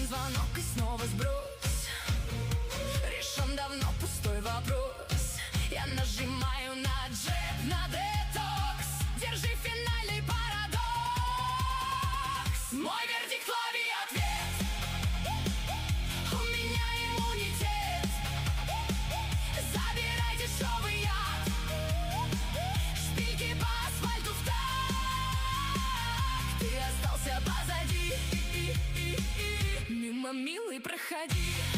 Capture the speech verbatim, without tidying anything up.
звонок и снова сброс. Решен давно пустой вопрос. Я нажимаю на джеб, на детокс. Держи финальный парадокс. Мой вердикт, лови ответ. У меня иммунитет. Забирай дешевый яд. Шпильки по асфальту в такт. Ты остался позади. Мимо, милый, проходи.